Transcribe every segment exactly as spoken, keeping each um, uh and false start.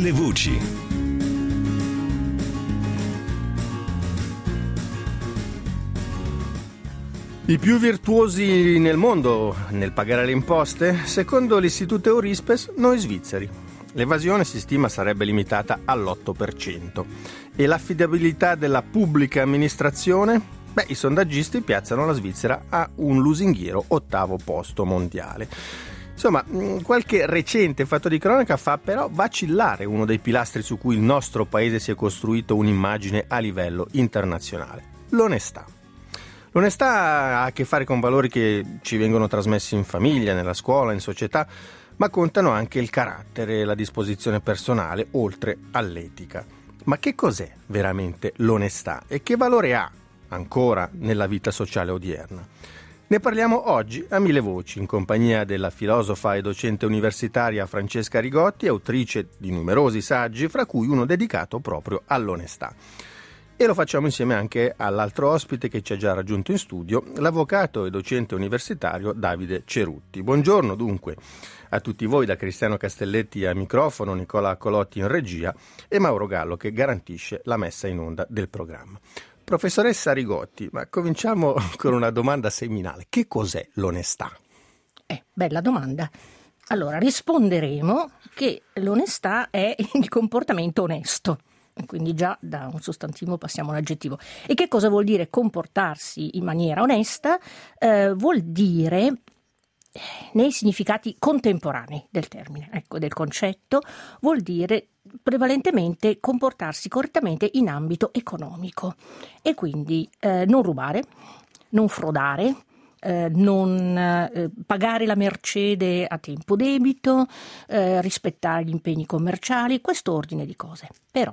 Mille voci. I più virtuosi nel mondo nel pagare le imposte? Secondo l'Istituto Eurispes, noi svizzeri. L'evasione si stima sarebbe limitata all'otto per cento. E l'affidabilità della pubblica amministrazione? Beh, i sondaggisti piazzano la Svizzera a un lusinghiero ottavo posto mondiale. Insomma, qualche recente fatto di cronaca fa però vacillare uno dei pilastri su cui il nostro paese si è costruito un'immagine a livello internazionale: l'onestà. L'onestà ha a che fare con valori che ci vengono trasmessi in famiglia, nella scuola, in società, ma contano anche il carattere e la disposizione personale, oltre all'etica. Ma che cos'è veramente l'onestà e che valore ha ancora nella vita sociale odierna? Ne parliamo oggi a Mille Voci, in compagnia della filosofa e docente universitaria Francesca Rigotti, autrice di numerosi saggi, fra cui uno dedicato proprio all'onestà. E lo facciamo insieme anche all'altro ospite che ci ha già raggiunto in studio, l'avvocato e docente universitario Davide Cerutti. Buongiorno dunque a tutti voi, da Cristiano Castelletti a microfono, Nicola Colotti in regia e Mauro Gallo che garantisce la messa in onda del programma. Professoressa Rigotti, ma cominciamo con una domanda seminale. Che cos'è l'onestà? Eh, bella domanda. Allora, risponderemo che l'onestà è il comportamento onesto. Quindi già da un sostantivo passiamo all'aggettivo. E che cosa vuol dire comportarsi in maniera onesta? Eh, vuol dire, nei significati contemporanei del termine, ecco, del concetto, vuol dire prevalentemente comportarsi correttamente in ambito economico e quindi eh, non rubare, non frodare, eh, non eh, pagare la mercede a tempo debito, eh, rispettare gli impegni commerciali, questo ordine di cose. Però,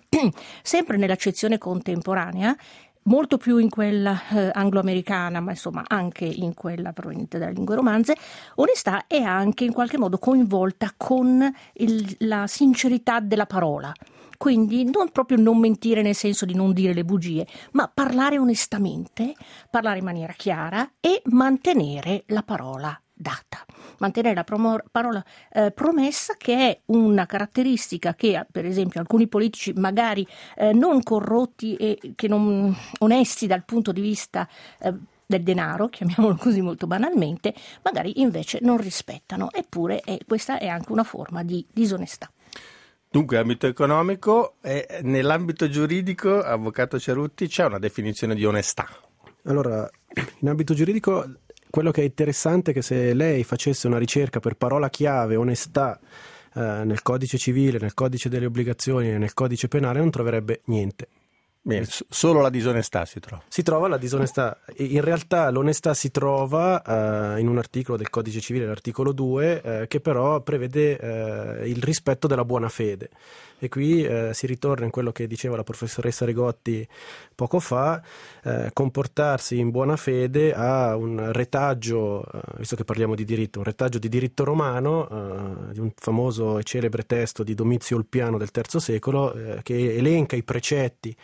sempre nell'accezione contemporanea, molto più in quella eh, anglo-americana, ma insomma anche in quella proveniente dalle lingue romanze, onestà è anche in qualche modo coinvolta con il, la sincerità della parola. Quindi non proprio non mentire nel senso di non dire le bugie, ma parlare onestamente, parlare in maniera chiara e mantenere la parola data. Mantenere la promo- parola eh, promessa, che è una caratteristica che per esempio alcuni politici magari eh, non corrotti e che non onesti dal punto di vista eh, del denaro, chiamiamolo così molto banalmente, magari invece non rispettano, eppure è, questa è anche una forma di disonestà. Dunque, ambito economico e nell'ambito giuridico, avvocato Cerutti, c'è una definizione di onestà? Allora, in ambito giuridico quello che è interessante è che se lei facesse una ricerca per parola chiave onestà eh, nel codice civile, nel codice delle obbligazioni e nel codice penale non troverebbe niente. Bene, solo la disonestà si trova. Si trova la disonestà. In realtà l'onestà si trova eh, in un articolo del codice civile, l'articolo due, eh, che però prevede eh, il rispetto della buona fede. E qui eh, si ritorna in quello che diceva la professoressa Rigotti poco fa: eh, comportarsi in buona fede ha un retaggio, eh, visto che parliamo di diritto, un retaggio di diritto romano, eh, di un famoso e celebre testo di Domizio Ulpiano del terzo secolo, eh, che elenca i precetti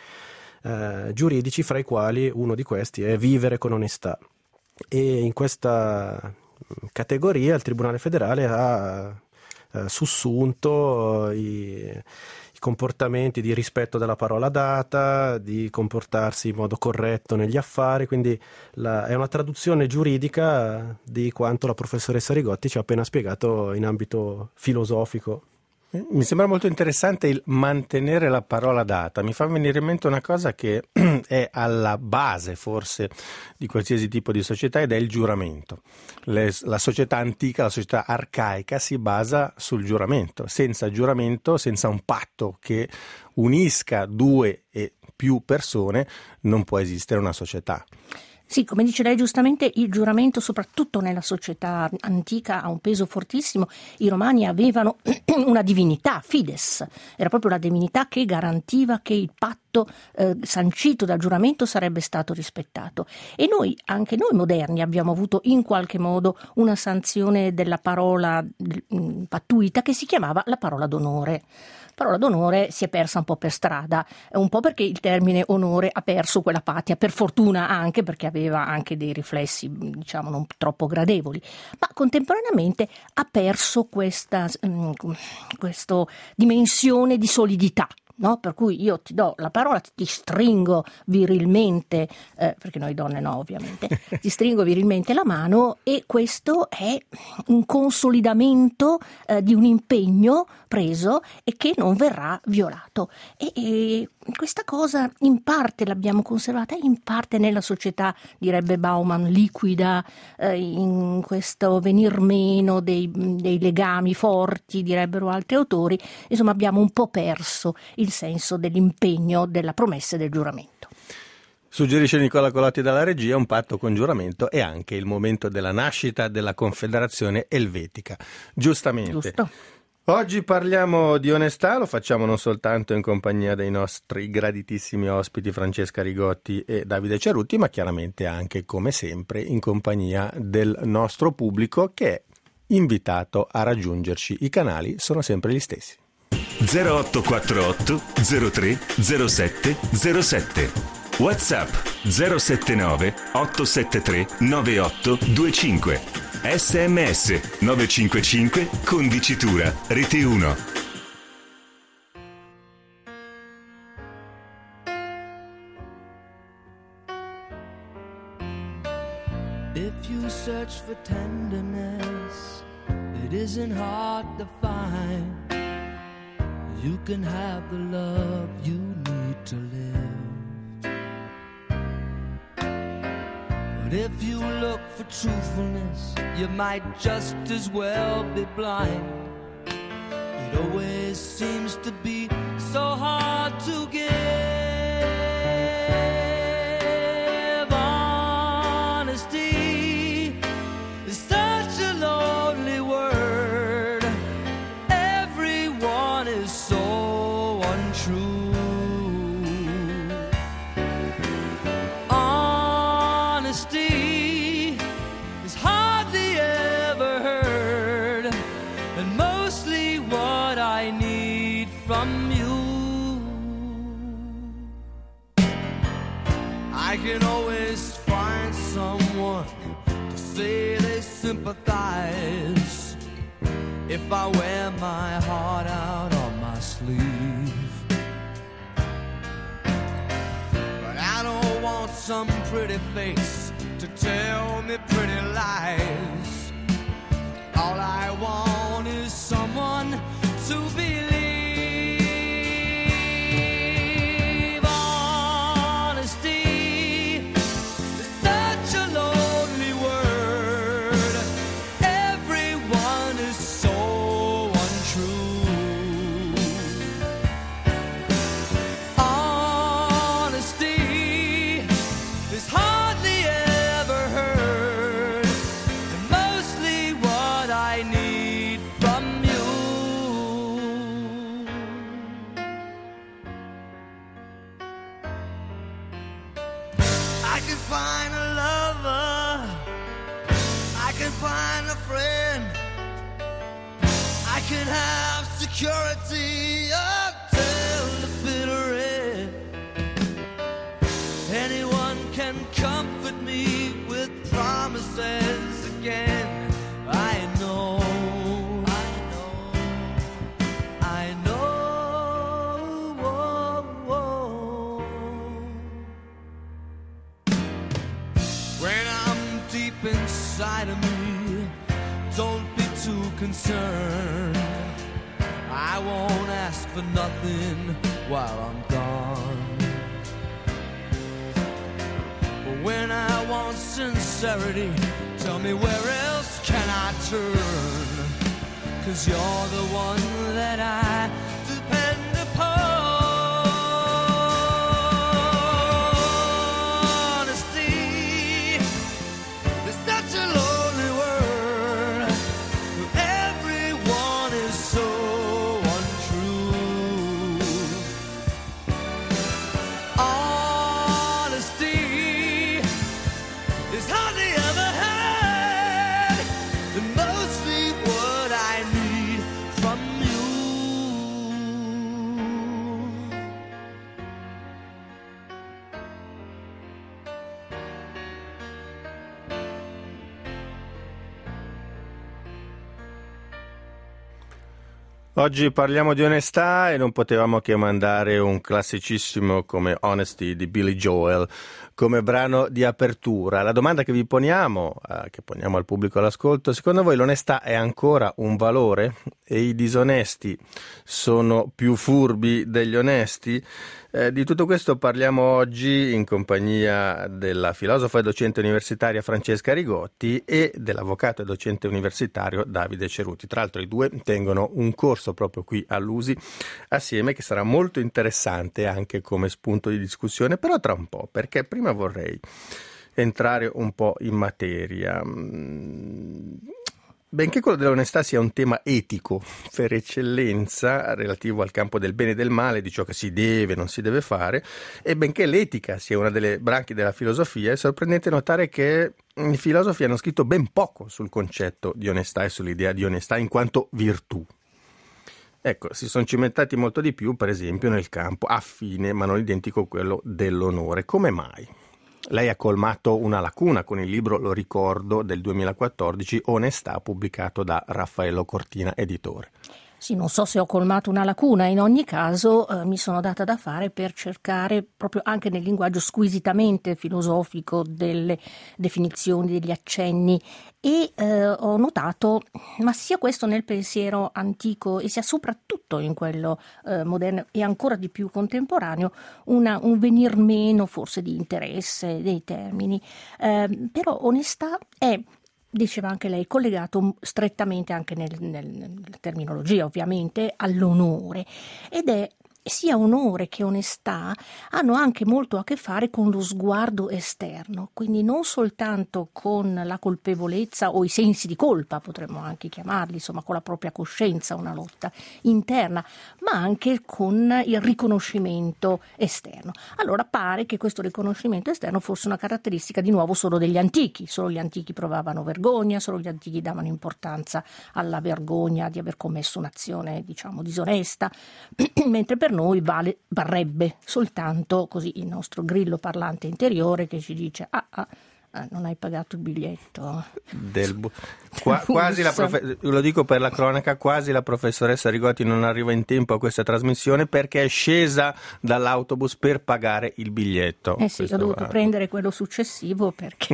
eh, giuridici, fra i quali uno di questi è vivere con onestà. E in questa categoria il Tribunale federale ha Eh, sussunto i, i comportamenti di rispetto della parola data, di comportarsi in modo corretto negli affari, quindi la, è una traduzione giuridica di quanto la professoressa Rigotti ci ha appena spiegato in ambito filosofico. Mi sembra molto interessante il mantenere la parola data. Mi fa venire in mente una cosa che è alla base forse di qualsiasi tipo di società, ed è il giuramento. Le, la società antica, la società arcaica si basa sul giuramento. Senza giuramento, senza un patto che unisca due e più persone, non può esistere una società. Sì, come dice lei giustamente, il giuramento soprattutto nella società antica ha un peso fortissimo. I romani avevano una divinità, Fides, era proprio la divinità che garantiva che il patto diritto eh, sancito dal giuramento sarebbe stato rispettato. E noi, anche noi moderni, abbiamo avuto in qualche modo una sanzione della parola mh, pattuita che si chiamava la parola d'onore. Parola d'onore si è persa un po' per strada, un po' perché il termine onore ha perso quella patia, per fortuna anche perché aveva anche dei riflessi, diciamo, non troppo gradevoli, ma contemporaneamente ha perso questa, questa dimensione di solidità. No? Per cui io ti do la parola, ti stringo virilmente, eh, perché noi donne no ovviamente, ti stringo virilmente la mano, e questo è un consolidamento eh, di un impegno preso e che non verrà violato. E, e questa cosa in parte l'abbiamo conservata, in parte nella società, direbbe Bauman, liquida, eh, in questo venir meno dei, dei legami forti, direbbero altri autori. Insomma, abbiamo un po' perso il senso dell'impegno, della promessa e del giuramento. Suggerisce Nicola Colotti dalla regia, un patto con giuramento è anche il momento della nascita della Confederazione Elvetica. Giustamente. Giusto. Oggi parliamo di onestà, lo facciamo non soltanto in compagnia dei nostri graditissimi ospiti Francesca Rigotti e Davide Cerutti, ma chiaramente anche, come sempre, in compagnia del nostro pubblico che è invitato a raggiungerci. I canali sono sempre gli stessi. zero otto quattro otto zero tre zero sette zero sette WhatsApp zero sette nove otto sette tre nove otto due cinque S M S nove cinque cinque con dicitura Rete uno. If you search for tenderness, it isn't hard to find. You can have the love you need to live. But if you look for truthfulness, you might just as well be blind. It always seems to be so hard to give. Honesty is such a lonely word. Everyone is so untrue. Honesty is hardly ever heard, and mostly what I need from you. I can always find someone to say they sympathize if I wear my heart out on my sleeve. But I don't want some pretty face to tell me pretty lies. All I want is someone to believe. Honesty is such a lonely word. Everyone is so untrue. Honesty is hardly ever heard, and mostly what I need from you. I can find a lover, I can find a friend, I can have security until the bitter end. Anyone can comfort me with promises again. I know, I know, I know. Whoa, whoa. When I'm deep inside of me, don't be too concerned. I won't ask for nothing while I'm gone. But when I want sincerity, tell me where else can I turn? 'Cause you're the one that I depend upon. Honesty is such a lonely word. Everyone is so untrue. Oggi parliamo di onestà e non potevamo che mandare un classicissimo come Honesty di Billy Joel come brano di apertura. La domanda che vi poniamo, eh, che poniamo al pubblico all'ascolto: secondo voi l'onestà è ancora un valore e i disonesti sono più furbi degli onesti? Eh, di tutto questo parliamo oggi in compagnia della filosofa e docente universitaria Francesca Rigotti e dell'avvocato e docente universitario Davide Ceruti. Tra l'altro i due tengono un corso proprio qui all'U S I assieme, che sarà molto interessante anche come spunto di discussione, però tra un po', perché prima vorrei entrare un po' in materia. Benché quello dell'onestà sia un tema etico per eccellenza, relativo al campo del bene e del male, di ciò che si deve e non si deve fare, e benché l'etica sia una delle branche della filosofia, è sorprendente notare che i filosofi hanno scritto ben poco sul concetto di onestà e sull'idea di onestà in quanto virtù. Ecco, si sono cimentati molto di più, per esempio, nel campo affine, ma non identico a quello dell'onore. Come mai? Lei ha colmato una lacuna con il libro, lo ricordo, del duemilaquattordici, Onestà, pubblicato da Raffaello Cortina, editore. Sì, non so se ho colmato una lacuna, in ogni caso eh, mi sono data da fare per cercare proprio anche nel linguaggio squisitamente filosofico delle definizioni, degli accenni, e eh, ho notato, ma sia questo nel pensiero antico e sia soprattutto in quello eh, moderno e ancora di più contemporaneo, una, un venir meno forse di interesse dei termini, eh, però onestà è, diceva anche lei, collegato strettamente anche nel, nel, nella terminologia ovviamente all'onore, ed è sia onore che onestà hanno anche molto a che fare con lo sguardo esterno, quindi non soltanto con la colpevolezza o i sensi di colpa, potremmo anche chiamarli, insomma con la propria coscienza, una lotta interna, ma anche con il riconoscimento esterno. Allora pare che questo riconoscimento esterno fosse una caratteristica di nuovo solo degli antichi, solo gli antichi provavano vergogna, solo gli antichi davano importanza alla vergogna di aver commesso un'azione, diciamo, disonesta, mentre per noi vale, varrebbe soltanto così il nostro grillo parlante interiore che ci dice ah, ah, ah non hai pagato il biglietto del bu- Qua, quasi la profe- lo dico per la cronaca, quasi la professoressa Rigotti non arriva in tempo a questa trasmissione perché è scesa dall'autobus per pagare il biglietto. Eh sì, Questo ho dovuto va. prendere quello successivo perché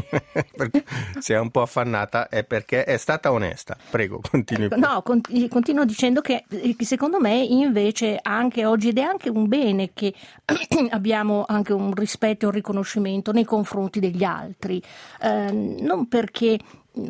si è un po' affannata, è perché è stata onesta. Prego, continui. Ecco, no, cont- continuo dicendo che secondo me invece anche oggi, ed è anche un bene che abbiamo anche un rispetto e un riconoscimento nei confronti degli altri, eh, non perché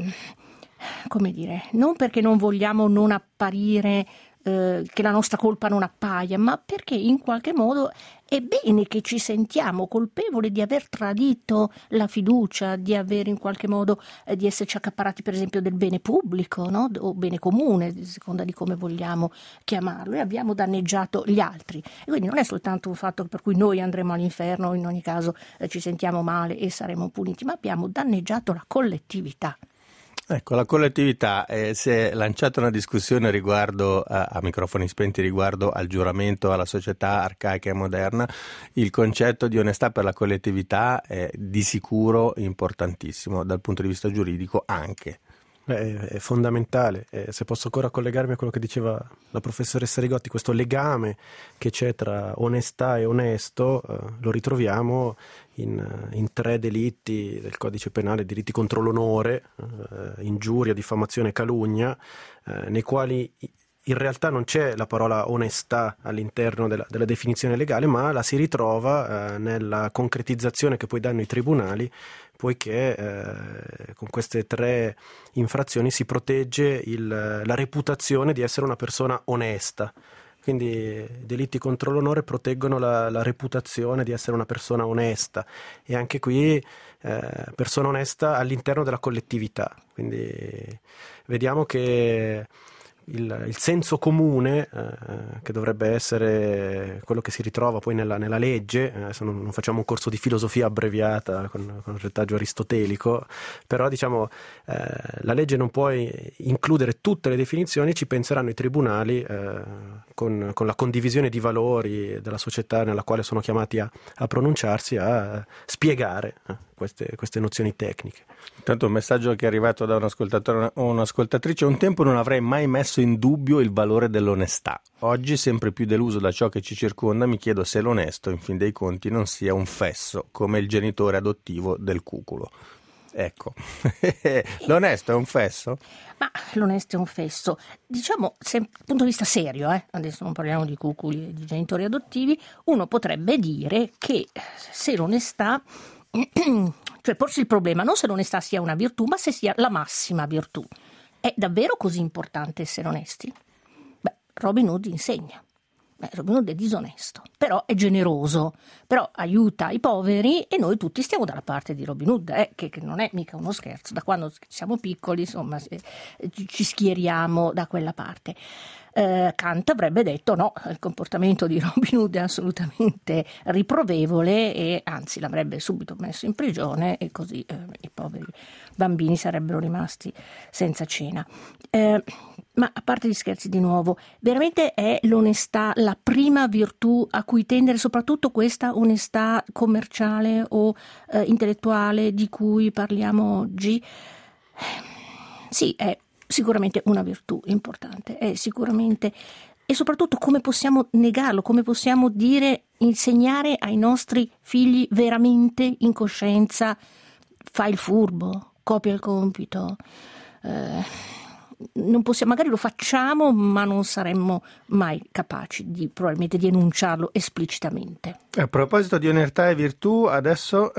come dire, non perché non vogliamo non apparire, eh, che la nostra colpa non appaia, ma perché in qualche modo è bene che ci sentiamo colpevoli di aver tradito la fiducia, di aver in qualche modo eh, di esserci accaparrati per esempio del bene pubblico, no? O bene comune, a seconda di come vogliamo chiamarlo, e abbiamo danneggiato gli altri. E quindi non è soltanto un fatto per cui noi andremo all'inferno, in ogni caso eh, ci sentiamo male e saremo puniti, ma abbiamo danneggiato la collettività. Ecco, la collettività, eh, si è lanciata una discussione riguardo a, a microfoni spenti riguardo al giuramento alla società arcaica e moderna. Il concetto di onestà per la collettività è di sicuro importantissimo dal punto di vista giuridico anche. Beh, è fondamentale, eh, se posso ancora collegarmi a quello che diceva la professoressa Rigotti, questo legame che c'è tra onestà e onesto eh, lo ritroviamo in, in tre delitti del codice penale, delitti contro l'onore, eh, ingiuria, diffamazione e calunnia, eh, nei quali in realtà non c'è la parola onestà all'interno della, della definizione legale, ma la si ritrova eh, nella concretizzazione che poi danno i tribunali, poiché eh, con queste tre infrazioni si protegge il, la reputazione di essere una persona onesta. Quindi i delitti contro l'onore proteggono la, la reputazione di essere una persona onesta, e anche qui eh, persona onesta all'interno della collettività. Quindi vediamo che Il, il senso comune, eh, che dovrebbe essere quello che si ritrova poi nella, nella legge, eh, adesso non, non facciamo un corso di filosofia abbreviata con, con il retaggio aristotelico, però diciamo eh, la legge non può includere tutte le definizioni, ci penseranno i tribunali eh, con, con la condivisione di valori della società nella quale sono chiamati a, a pronunciarsi, a spiegare eh, queste, queste nozioni tecniche. Intanto un messaggio che è arrivato da un ascoltatore o un'ascoltatrice: un tempo non avrei mai messo messo in dubbio il valore dell'onestà. Oggi, sempre più deluso da ciò che ci circonda, mi chiedo se l'onesto, in fin dei conti, non sia un fesso, come il genitore adottivo del cuculo. Ecco, l'onesto è un fesso? Ma l'onesto è un fesso. Diciamo, se, dal punto di vista serio, eh, adesso non parliamo di cuculi e di genitori adottivi, uno potrebbe dire che se l'onestà, cioè porsi il problema non se l'onestà sia una virtù, ma se sia la massima virtù. È davvero così importante essere onesti? Beh, Robin Hood insegna. Beh, Robin Hood è disonesto, però è generoso, però aiuta i poveri e noi tutti stiamo dalla parte di Robin Hood, eh, che, che non è mica uno scherzo. Da quando siamo piccoli, insomma, ci schieriamo da quella parte. Eh, Kant avrebbe detto no, il comportamento di Robin Hood è assolutamente riprovevole e anzi l'avrebbe subito messo in prigione e così eh, i poveri bambini sarebbero rimasti senza cena. Eh, ma a parte gli scherzi, di nuovo, veramente è l'onestà la prima virtù a cui tendere, soprattutto questa onestà commerciale o eh, intellettuale di cui parliamo oggi? Sì, è sicuramente una virtù importante, è sicuramente, e soprattutto come possiamo negarlo, come possiamo dire, insegnare ai nostri figli veramente in coscienza: fai il furbo, copia il compito. Eh, non possiamo, magari lo facciamo, ma non saremmo mai capaci di probabilmente di enunciarlo esplicitamente. A proposito di omertà e virtù, adesso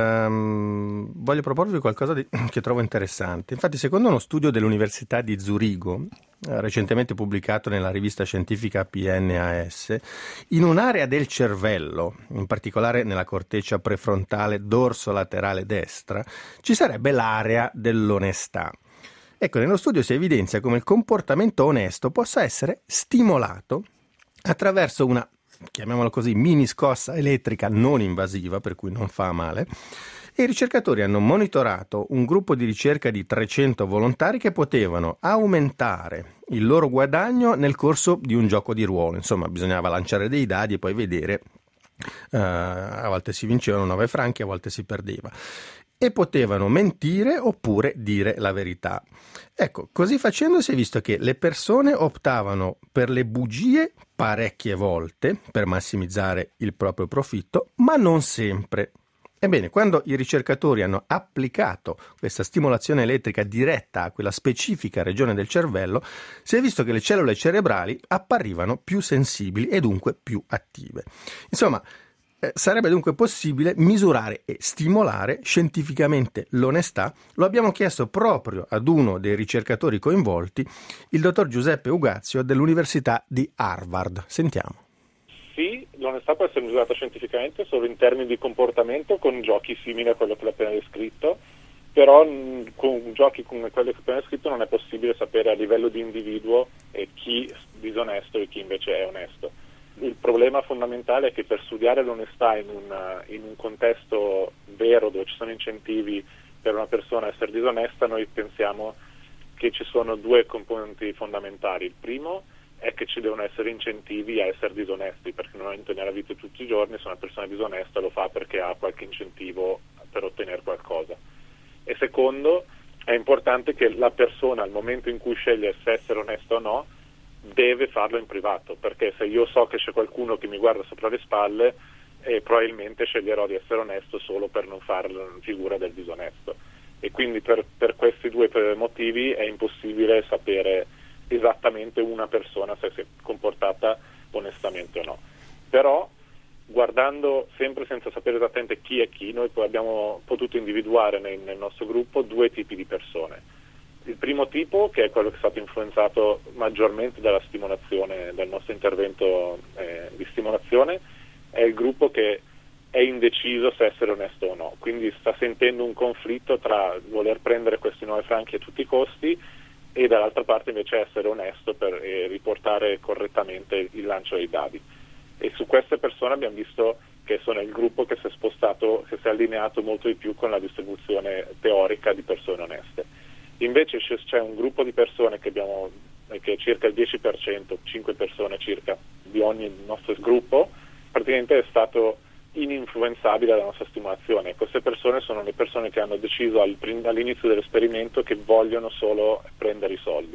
ehm, voglio proporvi qualcosa di, che trovo interessante. Infatti, secondo uno studio dell'Università di Zurigo, eh, recentemente pubblicato nella rivista scientifica P N A S, in un'area del cervello, in particolare nella corteccia prefrontale dorso-laterale destra, ci sarebbe l'area dell'onestà. Ecco, nello studio si evidenzia come il comportamento onesto possa essere stimolato attraverso una, chiamiamola così, mini scossa elettrica non invasiva, per cui non fa male, e i ricercatori hanno monitorato un gruppo di ricerca di trecento volontari che potevano aumentare il loro guadagno nel corso di un gioco di ruolo. Insomma, bisognava lanciare dei dadi e poi vedere, uh, a volte si vincevano nove franchi, a volte si perdeva. E potevano mentire oppure dire la verità. Ecco, così facendo si è visto che le persone optavano per le bugie parecchie volte per massimizzare il proprio profitto, ma non sempre. Ebbene, quando i ricercatori hanno applicato questa stimolazione elettrica diretta a quella specifica regione del cervello, si è visto che le cellule cerebrali apparivano più sensibili e dunque più attive. Insomma, Eh, sarebbe dunque possibile misurare e stimolare scientificamente l'onestà. Lo abbiamo chiesto proprio ad uno dei ricercatori coinvolti, il dottor Giuseppe Ugazio dell'Università di Harvard. Sentiamo. Sì, l'onestà può essere misurata scientificamente solo in termini di comportamento con giochi simili a quello che l'ho appena descritto, però mh, con giochi come quello che ho appena descritto non è possibile sapere a livello di individuo eh, chi è disonesto e chi invece è onesto. Il problema fondamentale è che per studiare l'onestà in un, in un contesto vero, dove ci sono incentivi per una persona a essere disonesta, noi pensiamo che ci sono due componenti fondamentali. Il primo è che ci devono essere incentivi a essere disonesti, perché normalmente nella vita di tutti i giorni se una persona è disonesta lo fa perché ha qualche incentivo per ottenere qualcosa. E secondo, è importante che la persona, al momento in cui sceglie se essere onesta o no, deve farlo in privato, perché se io so che c'è qualcuno che mi guarda sopra le spalle, eh, probabilmente sceglierò di essere onesto solo per non fare la figura del disonesto. E quindi per, per questi due motivi è impossibile sapere esattamente una persona se si è comportata onestamente o no. Però, guardando sempre senza sapere esattamente chi è chi, noi poi abbiamo potuto individuare nel, nel nostro gruppo due tipi di persone. Il primo tipo, che è quello che è stato influenzato maggiormente dalla stimolazione, dal nostro intervento eh, di stimolazione, è il gruppo che è indeciso se essere onesto o no, quindi sta sentendo un conflitto tra voler prendere questi nove franchi a tutti i costi e dall'altra parte invece essere onesto per eh, riportare correttamente il lancio dei dadi. E su queste persone abbiamo visto che sono il gruppo che si è spostato, che si è allineato molto di più con la distribuzione teorica di persone oneste. Invece c'è un gruppo di persone che abbiamo, che è circa il dieci per cento, cinque persone circa di ogni nostro gruppo, praticamente è stato ininfluenzabile dalla nostra stimolazione. Queste persone sono le persone che hanno deciso all'inizio dell'esperimento che vogliono solo prendere i soldi,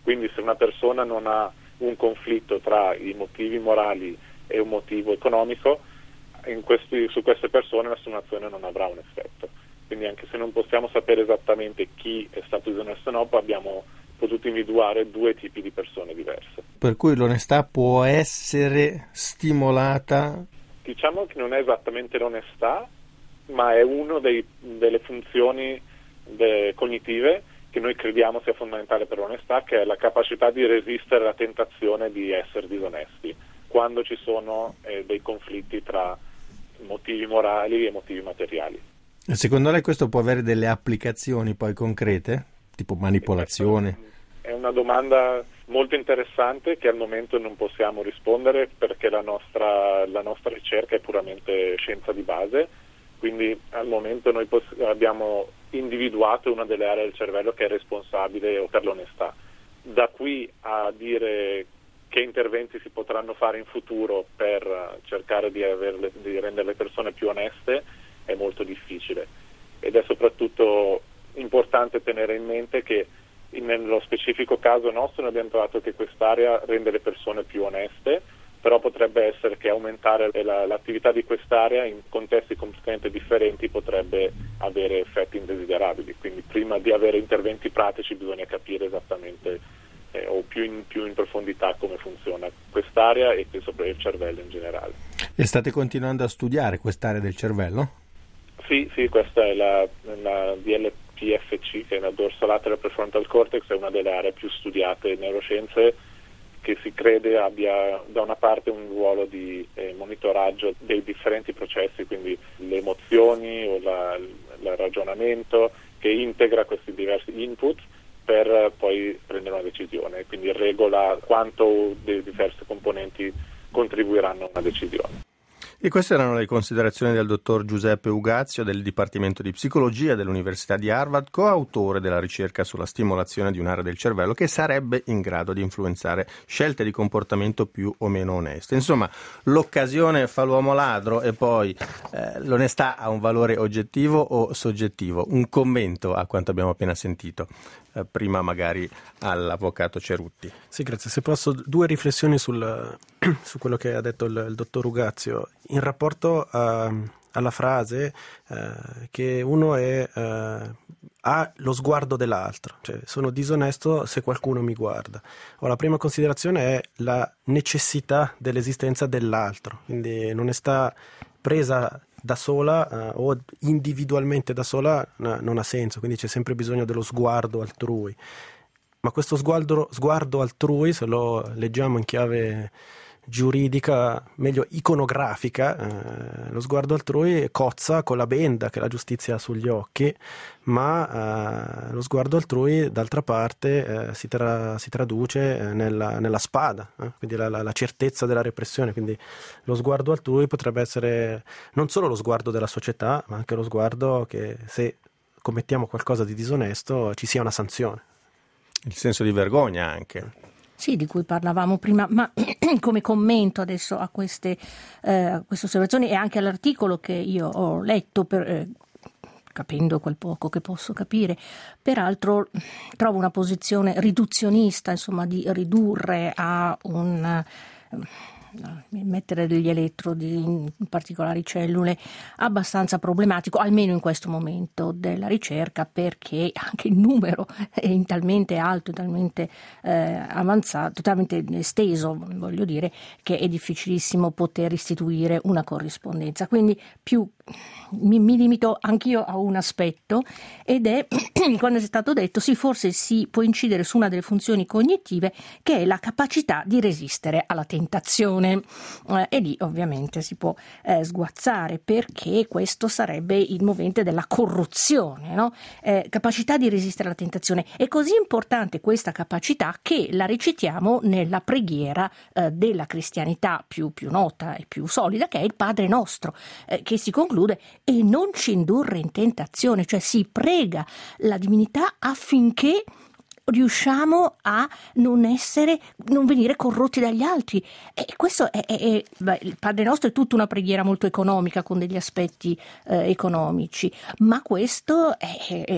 Quindi se una persona non ha un conflitto tra i motivi morali e un motivo economico, in questi, su queste persone la stimolazione non avrà un effetto. Quindi anche se non possiamo sapere esattamente chi è stato disonesto o no, abbiamo potuto individuare due tipi di persone diverse. Per cui l'onestà può essere stimolata? Diciamo che non è esattamente l'onestà, ma è una delle funzioni de, cognitive che noi crediamo sia fondamentale per l'onestà, che è la capacità di resistere alla tentazione di essere disonesti quando ci sono eh, dei conflitti tra motivi morali e motivi materiali. E secondo lei questo può avere delle applicazioni poi concrete? Tipo manipolazione? È una domanda molto interessante che al momento non possiamo rispondere perché la nostra, la nostra ricerca è puramente scienza di base, quindi al momento noi poss- abbiamo individuato una delle aree del cervello che è responsabile per l'onestà. Da qui a dire che interventi si potranno fare in futuro per cercare di, averle, di rendere le persone più oneste è molto difficile, ed è soprattutto importante tenere in mente che nello specifico caso nostro noi abbiamo trovato che quest'area rende le persone più oneste, però potrebbe essere che aumentare la, l'attività di quest'area in contesti completamente differenti potrebbe avere effetti indesiderabili, quindi prima di avere interventi pratici bisogna capire esattamente eh, o più in, più in profondità come funziona quest'area e sopra il cervello in generale. E state continuando a studiare quest'area del cervello? Sì, sì, questa è la, la D L P F C, che è la dorsolateral prefrontal cortex, è una delle aree più studiate in neuroscienze, che si crede abbia da una parte un ruolo di eh, monitoraggio dei differenti processi, quindi le emozioni o la, il ragionamento, che integra questi diversi input per poi prendere una decisione, quindi regola quanto dei diversi componenti contribuiranno a una decisione. E queste erano le considerazioni del dottor Giuseppe Ugazio del Dipartimento di Psicologia dell'Università di Harvard, coautore della ricerca sulla stimolazione di un'area del cervello che sarebbe in grado di influenzare scelte di comportamento più o meno oneste. Insomma, l'occasione fa l'uomo ladro e poi eh, l'onestà ha un valore oggettivo o soggettivo? Un commento a quanto abbiamo appena sentito. Eh, prima magari all'avvocato Cerutti. Sì, grazie. Se posso, due riflessioni sul, su quello che ha detto il, il dottor Ugazio in rapporto a, alla frase eh, che uno è, eh, ha lo sguardo dell'altro, cioè sono disonesto se qualcuno mi guarda. O la prima considerazione è la necessità dell'esistenza dell'altro, quindi l'onestà presa da sola uh, o individualmente da sola uh, non ha senso, quindi c'è sempre bisogno dello sguardo altrui. Ma questo sguardo, sguardo altrui, se lo leggiamo in chiave giuridica, meglio iconografica, eh, lo sguardo altrui cozza con la benda che la giustizia ha sugli occhi, ma eh, lo sguardo altrui d'altra parte eh, si, tra, si traduce eh, nella, nella spada, eh? quindi la, la, la certezza della repressione. Quindi lo sguardo altrui potrebbe essere non solo lo sguardo della società, ma anche lo sguardo che se commettiamo qualcosa di disonesto ci sia una sanzione. Il senso di vergogna anche. Sì, di cui parlavamo prima, ma come commento adesso a queste, eh, a queste osservazioni e anche all'articolo che io ho letto, per, eh, capendo quel poco che posso capire, peraltro trovo una posizione riduzionista, insomma, di ridurre a un... Eh, mettere degli elettrodi in particolari cellule abbastanza problematico, almeno in questo momento della ricerca, perché anche il numero è talmente alto, talmente eh, avanzato, talmente esteso, voglio dire, che è difficilissimo poter istituire una corrispondenza. Quindi più mi, mi limito anch'io a un aspetto, ed è quando è stato detto sì, forse si può incidere su una delle funzioni cognitive, che è la capacità di resistere alla tentazione. Eh, e lì ovviamente si può eh, sguazzare, perché questo sarebbe il movente della corruzione, no? Eh, capacità di resistere alla tentazione. È così importante questa capacità che la recitiamo nella preghiera eh, della cristianità più, più nota e più solida, che è il Padre Nostro, eh, che si conclude: e non ci indurre in tentazione, cioè si prega la divinità affinché riusciamo a non essere, non venire corrotti dagli altri. E questo è, è, è beh, il Padre Nostro è tutta una preghiera molto economica, con degli aspetti eh, economici, ma questo è, è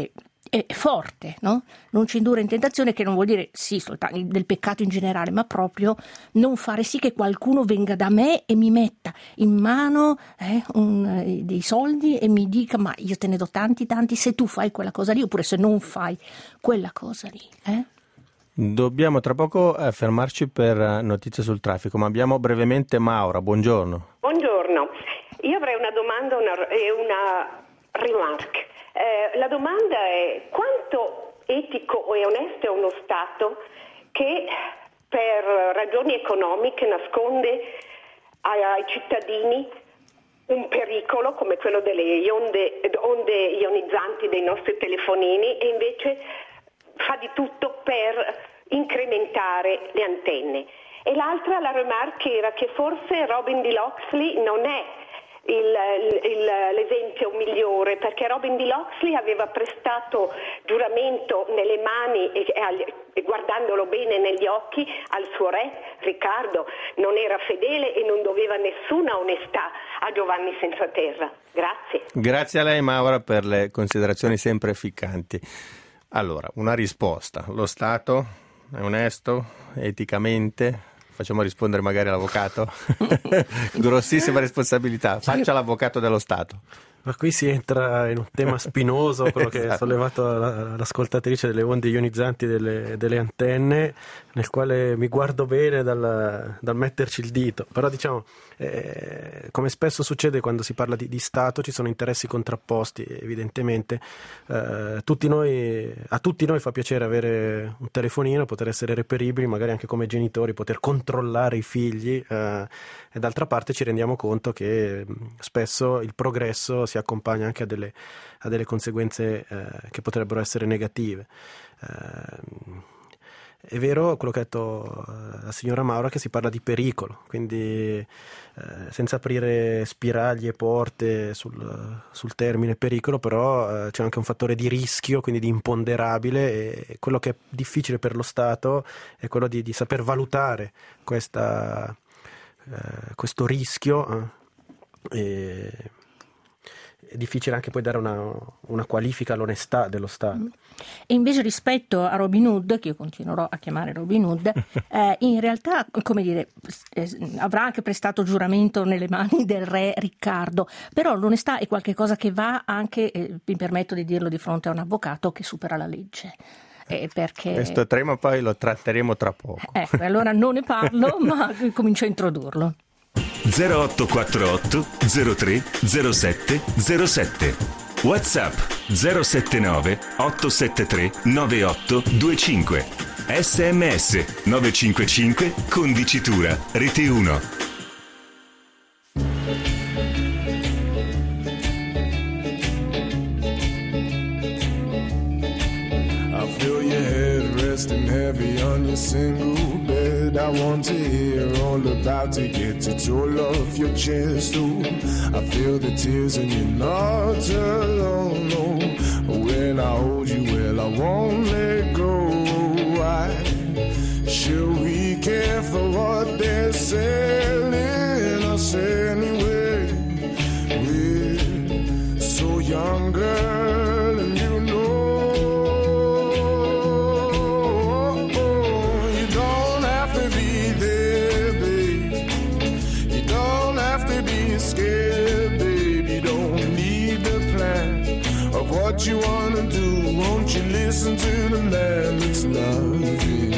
è forte, no? Non ci indurre in tentazione, che non vuol dire sì soltanto del peccato in generale, ma proprio non fare sì che qualcuno venga da me e mi metta in mano eh, un, dei soldi e mi dica ma io te ne do tanti tanti se tu fai quella cosa lì, oppure se non fai quella cosa lì. Eh? Dobbiamo tra poco eh, fermarci per notizie sul traffico, ma abbiamo brevemente Maura. Buongiorno. Buongiorno, io avrei una domanda una, e una remark. Eh, la domanda è: quanto etico e onesto è uno Stato che per ragioni economiche nasconde ai, ai cittadini un pericolo come quello delle onde, onde ionizzanti dei nostri telefonini e invece fa di tutto per incrementare le antenne? E l'altra, la remark, era che forse Robin D. Locksley non è Il, il, l'esempio migliore, perché Robin D. Locksley aveva prestato giuramento nelle mani e, e guardandolo bene negli occhi al suo re Riccardo, non era fedele e non doveva nessuna onestà a Giovanni senza terra. Grazie. Grazie a lei Maura per le considerazioni sempre ficcanti. Allora, una risposta: lo Stato è onesto eticamente? Facciamo rispondere magari l'avvocato. Grossissima responsabilità. Faccia l'avvocato dello Stato. Ma qui si entra in un tema spinoso, quello che ha sollevato la, l'ascoltatrice delle onde ionizzanti delle, delle antenne, nel quale mi guardo bene dal, dal metterci il dito. Però diciamo, eh, come spesso succede quando si parla di, di Stato, ci sono interessi contrapposti, evidentemente. Eh, tutti noi, a tutti noi fa piacere avere un telefonino, poter essere reperibili, magari anche come genitori, poter controllare i figli, eh, e d'altra parte ci rendiamo conto che spesso il progresso si accompagna anche a delle, a delle conseguenze eh, che potrebbero essere negative. Eh, è vero quello che ha detto la signora Maura, che si parla di pericolo, quindi eh, senza aprire spiragli e porte sul, sul termine pericolo, però eh, c'è anche un fattore di rischio, quindi di imponderabile, e quello che è difficile per lo Stato è quello di, di saper valutare questa, eh, questo rischio. Eh, e, è difficile anche poi dare una, una qualifica all'onestà dello Stato. E invece rispetto a Robin Hood, che io continuerò a chiamare Robin Hood, eh, in realtà, come dire, eh, avrà anche prestato giuramento nelle mani del re Riccardo, però l'onestà è qualcosa che va anche, eh, mi permetto di dirlo di fronte a un avvocato, che supera la legge. Eh, perché... Questo tema poi lo tratteremo tra poco. Ecco, allora non ne parlo, ma comincio a introdurlo. zero otto quattro otto zero tre zero sette zero sette. WhatsApp zero sette nove otto sette tre nove otto due cinque. S M S nove cinque cinque con dicitura Rete uno. I feel your head resting heavy on your single bed. I want to hear all about to get it all off your chest. Ooh, I feel the tears and you're not alone. No, when I hold you, well, I won't let go. Why should we care for what they're selling us anyway? We're so young, girl, and you know. What you wanna do, won't you listen to the man that's loving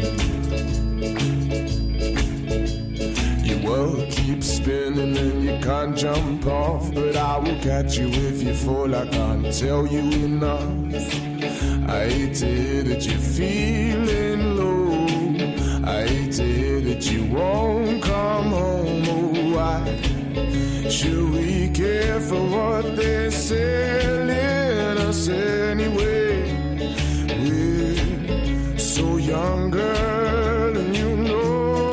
you? Your world keeps spinning and you can't jump off, but I will catch you if you fall. I can't tell you enough. I hate to hear that you're feeling low. I hate to hear that you won't come home. Oh, why should we care for what they're selling us anyway? We're so young, girl, and you know.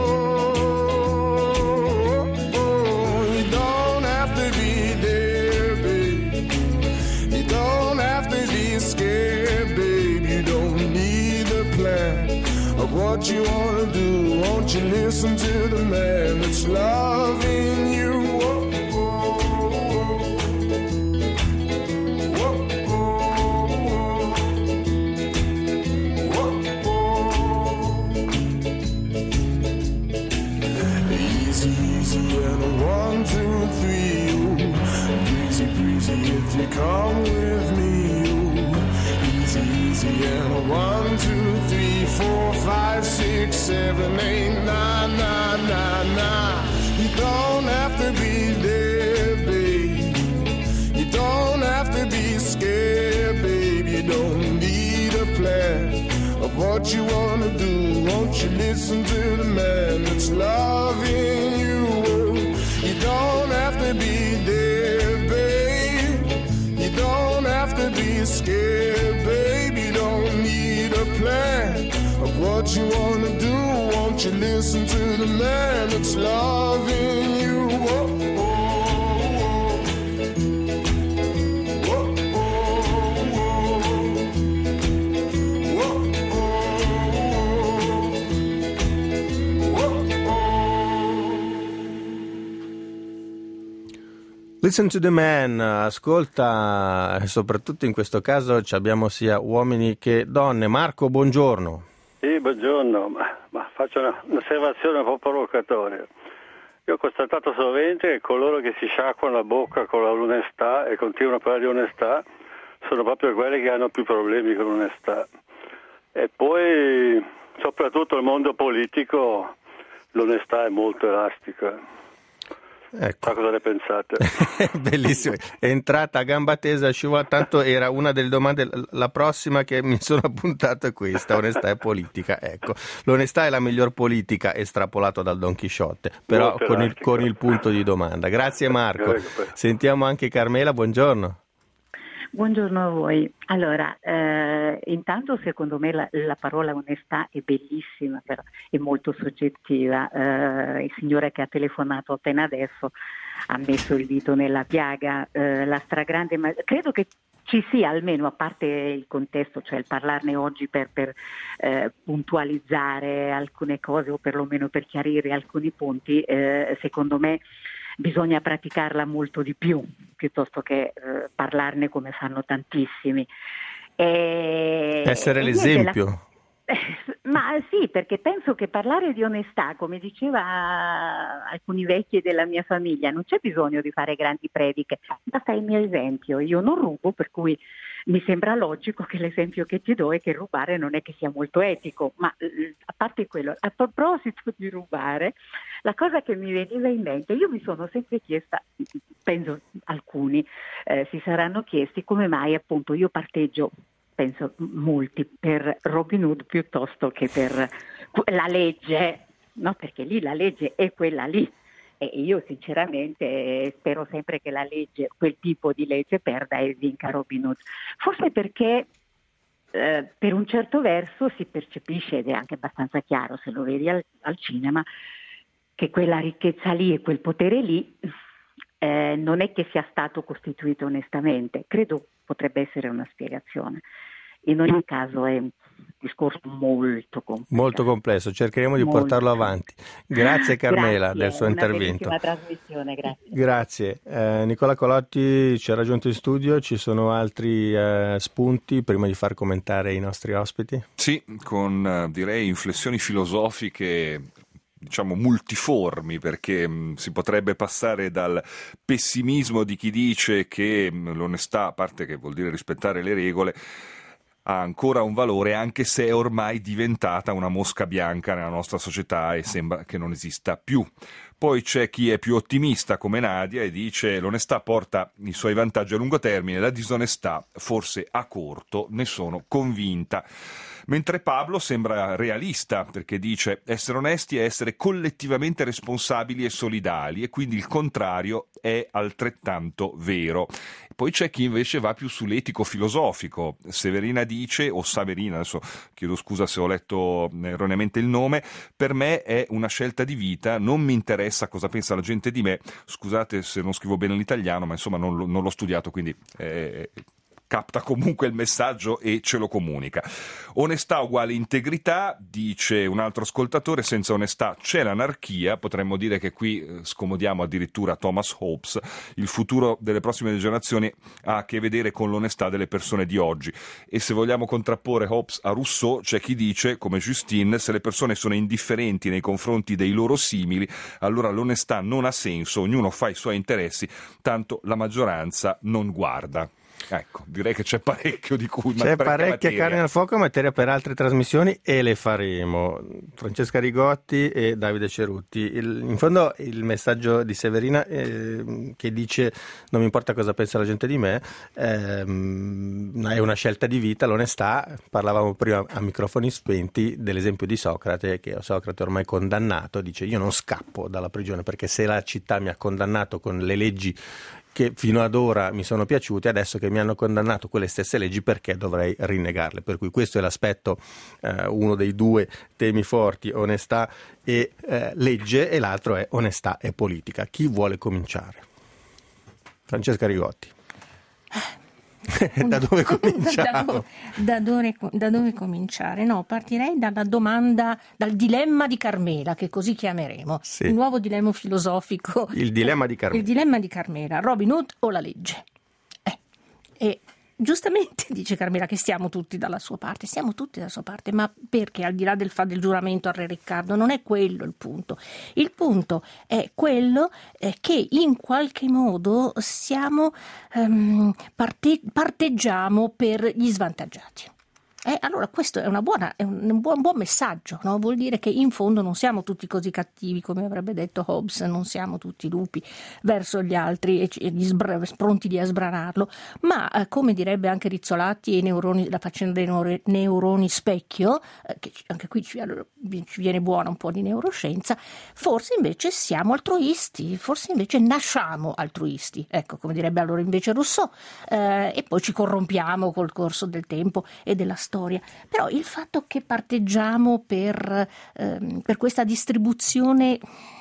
You don't have to be there, babe. You don't have to be scared, babe. You don't need a plan of what you wanna do. Won't you listen to the man that's loving you? come with me. Oh, easy, easy, and one, two, three, four, five, six, seven, eight, nine, nine, nine, nine. You don't have to be there, babe. You don't have to be scared, babe. You don't need a plan of what you wanna do. Won't you listen to the man that's loving you? Oh, you don't have to be there, babe. You don't have to be scared, babe. You don't need a plan of what you wanna do. Won't you listen to the man that's loving you? Oh, oh, oh. Listen to the man, ascolta, soprattutto in questo caso ci abbiamo sia uomini che donne. Marco, buongiorno. Sì, buongiorno, ma, ma faccio una, un'osservazione un po' provocatoria. Io ho constatato sovente che coloro che si sciacquano la bocca con l'onestà e continuano a parlare di onestà sono proprio quelli che hanno più problemi con l'onestà. E poi, soprattutto nel mondo politico, l'onestà è molto elastica. Ecco. Ma cosa ne pensate? Bellissimo, è entrata a gamba tesa, scivola, tanto era una delle domande, la prossima che mi sono appuntato è questa, onestà e politica. Ecco, l'onestà è la miglior politica, estrapolato dal Don Chisciotte, però con il, con il punto di domanda. Grazie Marco. Sentiamo anche Carmela, buongiorno. Buongiorno a voi. Allora, eh, intanto secondo me la, la parola onestà è bellissima, però è molto soggettiva. Eh, il signore che ha telefonato appena adesso ha messo il dito nella piaga. Eh, la stragrande, ma credo che ci sia almeno, a parte il contesto, cioè il parlarne oggi per, per eh, puntualizzare alcune cose o perlomeno per chiarire alcuni punti, eh, secondo me bisogna praticarla molto di più piuttosto che eh, parlarne come fanno tantissimi. E, Essere e l'esempio. La... Ma sì, perché penso che parlare di onestà, come diceva alcuni vecchi della mia famiglia, non c'è bisogno di fare grandi prediche, basta il mio esempio. Io non rubo, per cui mi sembra logico che l'esempio che ti do è che rubare non è che sia molto etico, ma a parte quello, a proposito di rubare, la cosa che mi veniva in mente, io mi sono sempre chiesta, penso alcuni eh, si saranno chiesti come mai appunto io parteggio, penso molti, per Robin Hood piuttosto che per la legge, no? Perché lì la legge è quella lì. E io sinceramente spero sempre che la legge, quel tipo di legge, perda e vinca Robin Hood. Forse perché eh, per un certo verso si percepisce, ed è anche abbastanza chiaro se lo vedi al, al cinema, che quella ricchezza lì e quel potere lì eh, non è che sia stato costituito onestamente. Credo potrebbe essere una spiegazione. In ogni caso è un discorso molto complesso. Molto complesso, cercheremo di molto. portarlo avanti. Grazie Carmela grazie, del suo una intervento. Una trasmissione, grazie. Grazie. Eh, Nicola Colotti ci ha raggiunto in studio, ci sono altri eh, spunti prima di far commentare i nostri ospiti? Sì, con eh, direi inflessioni filosofiche diciamo multiformi, perché mh, si potrebbe passare dal pessimismo di chi dice che mh, l'onestà, a parte che vuol dire rispettare le regole, ha ancora un valore anche se è ormai diventata una mosca bianca nella nostra società e sembra che non esista più. Poi c'è chi è più ottimista come Nadia e dice l'onestà porta i suoi vantaggi a lungo termine, la disonestà forse a corto, ne sono convinta. Mentre Pablo sembra realista perché dice essere onesti è essere collettivamente responsabili e solidali e quindi il contrario è altrettanto vero. Poi c'è chi invece va più sull'etico filosofico. Severina dice, o Saverina, adesso chiedo scusa se ho letto erroneamente il nome, per me è una scelta di vita, non mi interessa cosa pensa la gente di me, scusate se non scrivo bene l'italiano, ma insomma non, non l'ho studiato, quindi eh, capta comunque il messaggio e ce lo comunica. Onestà uguale integrità, dice un altro ascoltatore, senza onestà c'è l'anarchia, potremmo dire che qui eh, scomodiamo addirittura Thomas Hobbes, il futuro delle prossime generazioni ha a che vedere con l'onestà delle persone di oggi. E se vogliamo contrapporre Hobbes a Rousseau, c'è chi dice, come Justine, se le persone sono indifferenti nei confronti dei loro simili, allora l'onestà non ha senso, ognuno fa i suoi interessi, tanto la maggioranza non guarda. Ecco, direi che c'è parecchio di cui c'è parecchia carne al fuoco, materia per altre trasmissioni, e le faremo. Francesca Rigotti e Davide Cerutti. Il, in fondo il messaggio di Severina eh, che dice non mi importa cosa pensa la gente di me, ehm, è una scelta di vita, l'onestà. Parlavamo prima a microfoni spenti dell'esempio di Socrate, che Socrate ormai condannato dice io non scappo dalla prigione perché se la città mi ha condannato con le leggi che fino ad ora mi sono piaciute, adesso che mi hanno condannato quelle stesse leggi, perché dovrei rinnegarle? Per cui questo è l'aspetto, eh, uno dei due temi forti, onestà e eh, legge, e l'altro è onestà e politica. Chi vuole cominciare? Francesca Rigotti. Da dove cominciamo? Da, do, da, dove, da dove cominciare? No, partirei dalla domanda, dal dilemma di Carmela, che così chiameremo. Sì. Il nuovo dilemma filosofico. Il dilemma di Carmela. Il dilemma di Carmela. Robin Hood o la legge? Eh, e giustamente dice Carmela che stiamo tutti dalla sua parte, stiamo tutti dalla sua parte, ma perché al di là del, fa, del giuramento a Re Riccardo non è quello il punto. Il punto è quello eh, che in qualche modo siamo, ehm, parte, parteggiamo per gli svantaggiati. Eh, allora questo è, una buona, è un, un, buon, buon messaggio, no? Vuol dire che in fondo non siamo tutti così cattivi come avrebbe detto Hobbes, non siamo tutti lupi verso gli altri e, e gli sbra- pronti di sbranarlo, ma eh, come direbbe anche Rizzolatti e i neuroni, la faccenda dei neuro- neuroni specchio, eh, che anche qui ci, allora, ci viene buona un po' di neuroscienza, forse invece siamo altruisti, forse invece nasciamo altruisti, ecco, come direbbe allora invece Rousseau, eh, e poi ci corrompiamo col corso del tempo e della storia. Storia. Però il fatto che parteggiamo per, ehm, per questa distribuzione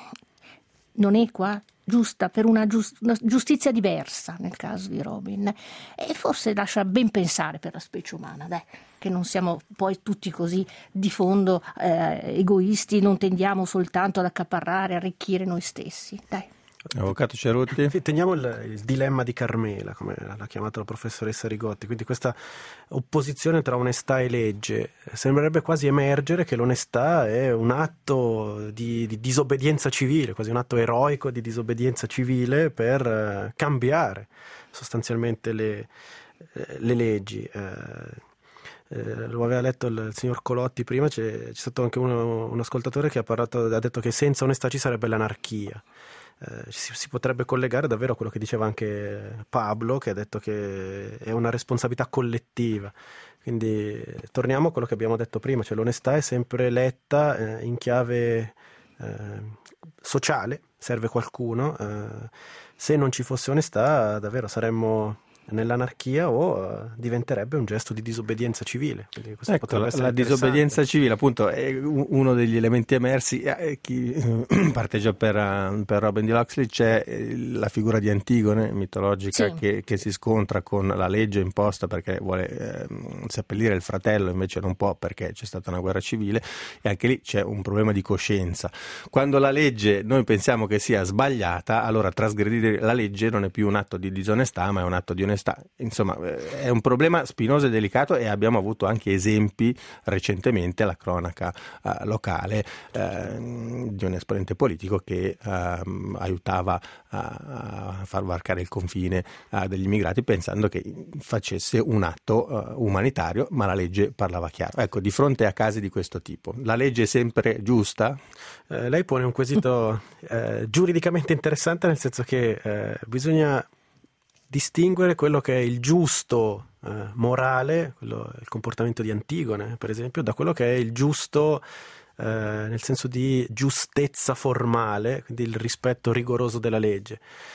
non equa, giusta, per una, giust- una giustizia diversa nel caso di Robin, e forse lascia ben pensare per la specie umana, dai, che non siamo poi tutti così di fondo eh, egoisti, non tendiamo soltanto ad accaparrare, arricchire noi stessi, dai. Avvocato Cerutti? Sì, teniamo il, il dilemma di Carmela, come l'ha chiamato la professoressa Rigotti, quindi questa opposizione tra onestà e legge. Sembrerebbe quasi emergere che l'onestà è un atto di, di disobbedienza civile, quasi un atto eroico di disobbedienza civile per uh, cambiare sostanzialmente le, eh, le leggi. Eh, Eh, lo aveva letto il, il signor Colotti prima, c'è, c'è stato anche uno, un ascoltatore che ha parlato, ha detto che senza onestà ci sarebbe l'anarchia. Eh, si, si potrebbe collegare davvero a quello che diceva anche Pablo, che ha detto che è una responsabilità collettiva. Quindi torniamo a quello che abbiamo detto prima, cioè l'onestà è sempre letta eh, in chiave eh, sociale, serve qualcuno. Eh, se non ci fosse onestà davvero saremmo nell'anarchia o uh, diventerebbe un gesto di disobbedienza civile. Ecco, la, la disobbedienza civile appunto è uno degli elementi emersi. Eh, chi eh, parteggia per, uh, per Robin di Locksley, c'è eh, la figura di Antigone mitologica, sì, che, che si scontra con la legge imposta perché vuole eh, seppellire il fratello, invece non può perché c'è stata una guerra civile, e anche lì c'è un problema di coscienza. Quando la legge noi pensiamo che sia sbagliata, allora trasgredire la legge non è più un atto di disonestà, ma è un atto di onestà. Insomma, è un problema spinoso e delicato, e abbiamo avuto anche esempi recentemente alla cronaca uh, locale uh, di un esponente politico che uh, aiutava a, a far varcare il confine uh, degli immigrati pensando che facesse un atto uh, umanitario, ma la legge parlava chiaro. Ecco, di fronte a casi di questo tipo, la legge è sempre giusta? Eh, lei pone un quesito eh, giuridicamente interessante, nel senso che eh, bisogna distinguere quello che è il giusto eh, morale, quello, il comportamento di Antigone per esempio, da quello che è il giusto eh, nel senso di giustezza formale, quindi il rispetto rigoroso della legge.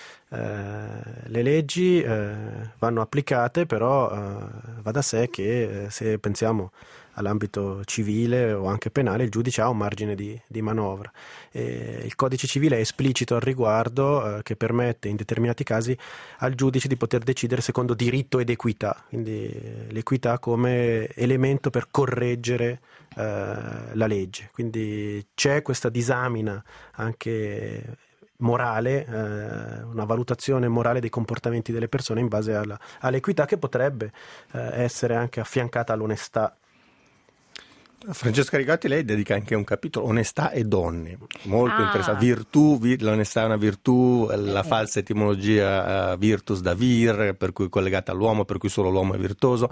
Eh, le leggi eh, vanno applicate, però eh, va da sé che eh, se pensiamo all'ambito civile o anche penale, il giudice ha un margine di, di manovra. E il codice civile è esplicito al riguardo, eh, che permette in determinati casi al giudice di poter decidere secondo diritto ed equità, quindi eh, l'equità come elemento per correggere eh, la legge. Quindi c'è questa disamina anche morale, eh, una valutazione morale dei comportamenti delle persone in base alla, all'equità, che potrebbe eh, essere anche affiancata all'onestà. Francesca Rigotti, lei dedica anche un capitolo, onestà e donne, molto Ah. interessante. Virtù, vi- l'onestà è una virtù, la Eh. falsa etimologia uh, virtus da vir, per cui collegata all'uomo, per cui solo l'uomo è virtuoso.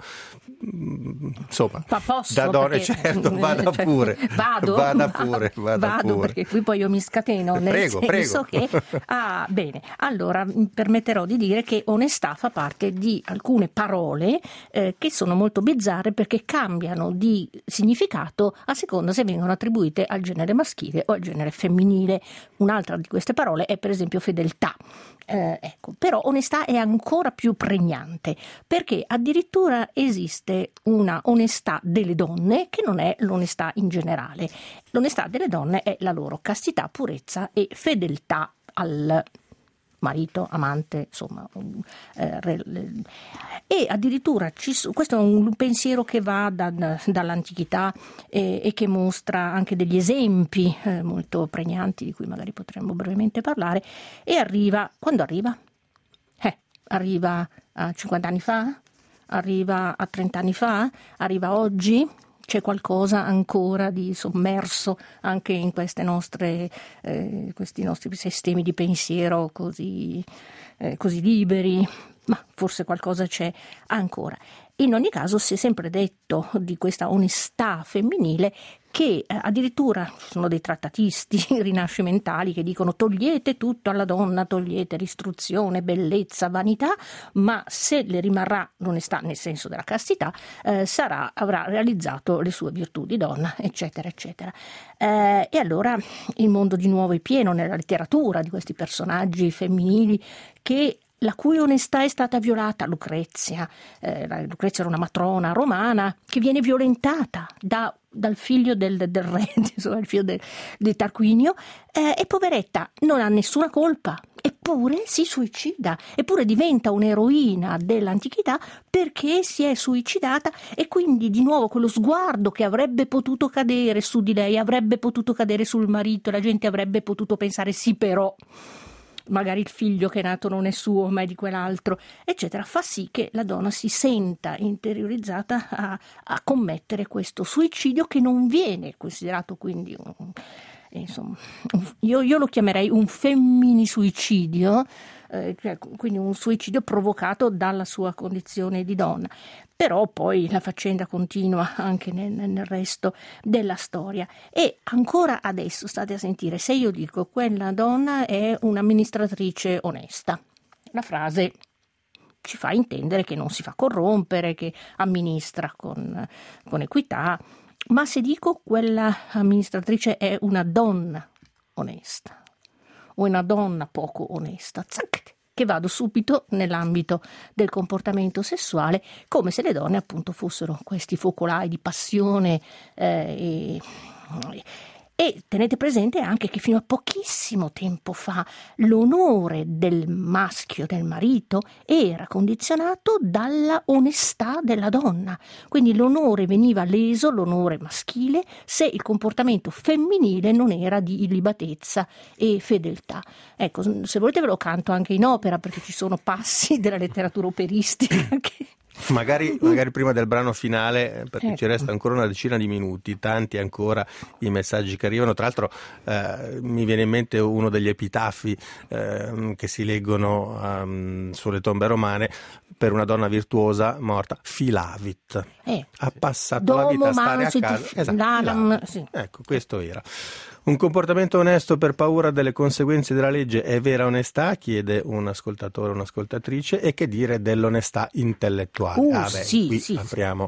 Mm, Insomma, Ma posso, da donne, perché- certo, vada cioè, pure, vado, vada va- pure, vada vado pure. perché qui poi io mi scateno, nel Prego, senso prego. che ah, bene, allora mi permetterò di dire che onestà fa parte di alcune parole eh, che sono molto bizzarre perché cambiano di significato a seconda se vengono attribuite al genere maschile o al genere femminile. Un'altra di queste parole è per esempio fedeltà. Eh, ecco, però onestà è ancora più pregnante perché addirittura esiste una onestà delle donne che non è l'onestà in generale. L'onestà delle donne è la loro castità, purezza e fedeltà al marito, amante, insomma. Eh, re- e addirittura ci so- questo è un pensiero che va da- da- dall'antichità e, e che mostra anche degli esempi eh, molto pregnanti di cui magari potremmo brevemente parlare e arriva, quando arriva? Eh, arriva a cinquanta anni fa? Arriva a trenta anni fa? Arriva oggi? C'è qualcosa ancora di sommerso anche in queste nostre, eh, questi nostri sistemi di pensiero così, eh, così liberi, ma forse qualcosa c'è ancora. In ogni caso si è sempre detto di questa onestà femminile che eh, addirittura ci sono dei trattatisti rinascimentali che dicono togliete tutto alla donna, togliete l'istruzione, bellezza, vanità, ma se le rimarrà l'onestà nel senso della castità, eh, sarà, avrà realizzato le sue virtù di donna, eccetera, eccetera. Eh, e allora il mondo di nuovo è pieno nella letteratura di questi personaggi femminili che la cui onestà è stata violata. Lucrezia, eh, Lucrezia era una matrona romana che viene violentata da, dal figlio del, del re, insomma, il figlio del, del Tarquinio, eh, e poveretta non ha nessuna colpa, eppure si suicida, eppure diventa un'eroina dell'antichità perché si è suicidata e quindi di nuovo quello sguardo che avrebbe potuto cadere su di lei, avrebbe potuto cadere sul marito, la gente avrebbe potuto pensare sì però magari il figlio che è nato non è suo ma è di quell'altro, eccetera, fa sì che la donna si senta interiorizzata a, a commettere questo suicidio che non viene considerato quindi un, insomma, io, io lo chiamerei un femminisuicidio, eh, cioè, quindi un suicidio provocato dalla sua condizione di donna. Però poi la faccenda continua anche nel, nel resto della storia e ancora adesso state a sentire, se io dico quella donna è un'amministratrice onesta, la frase ci fa intendere che non si fa corrompere, che amministra con, con equità, ma se dico quella amministratrice è una donna onesta o una donna poco onesta, zac, che vado subito nell'ambito del comportamento sessuale, come se le donne appunto fossero questi focolai di passione eh, e, e tenete presente anche che fino a pochissimo tempo fa l'onore del maschio, del marito, era condizionato dalla onestà della donna, quindi l'onore veniva leso, l'onore maschile, se il comportamento femminile non era di illibatezza e fedeltà. Ecco, se volete ve lo canto anche in opera perché ci sono passi della letteratura operistica che... Magari, magari prima del brano finale, perché Ecco. ci resta ancora una decina di minuti, tanti ancora i messaggi che arrivano. Tra l'altro eh, mi viene in mente uno degli epitafi eh, che si leggono um, sulle tombe romane per una donna virtuosa morta, Filavit. Eh. Ha passato la vita a stare a casa. Esatto, Lanam, Filavit. sì. Ecco, questo era. Un comportamento onesto per paura delle conseguenze della legge è vera onestà? Chiede un ascoltatore o un'ascoltatrice. E che dire dell'onestà intellettuale? Uh, ah beh, sì, qui sì. apriamo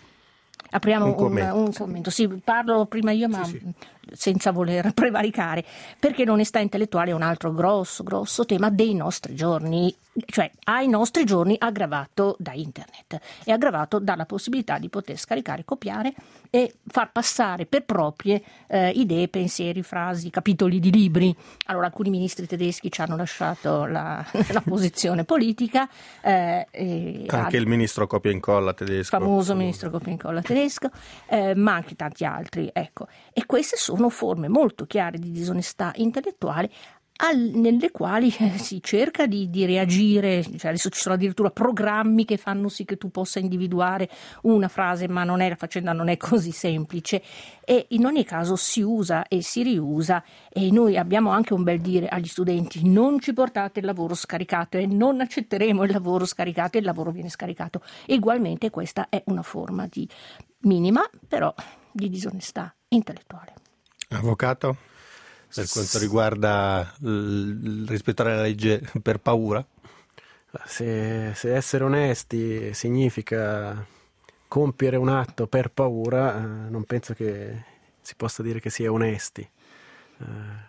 Apriamo un un commento. un commento. Sì, parlo prima io, ma Sì, sì. senza voler prevaricare, perché l'onestà intellettuale è un altro grosso, grosso tema dei nostri giorni, cioè ai nostri giorni aggravato da internet e aggravato dalla possibilità di poter scaricare, copiare e far passare per proprie eh, idee, pensieri, frasi, capitoli di libri. Allora, alcuni ministri tedeschi ci hanno lasciato la, la posizione politica. Eh, e Anche ad- il ministro copia e incolla tedesco. famoso ministro copia e incolla tedesco, eh, ma anche tanti altri, ecco. E queste sono forme molto chiare di disonestà intellettuale, al, nelle quali eh, si cerca di, di reagire, cioè adesso ci sono addirittura programmi che fanno sì che tu possa individuare una frase, ma non è, la faccenda non è così semplice, e in ogni caso si usa e si riusa, e noi abbiamo anche un bel dire agli studenti: non ci portate il lavoro scaricato e non accetteremo il lavoro scaricato, e il lavoro viene scaricato. E ugualmente questa è una forma di minima però di disonestà intellettuale. Avvocato, per quanto riguarda il rispettare la legge per paura? Se, se essere onesti significa compiere un atto per paura, eh, non penso che si possa dire che si è onesti, eh,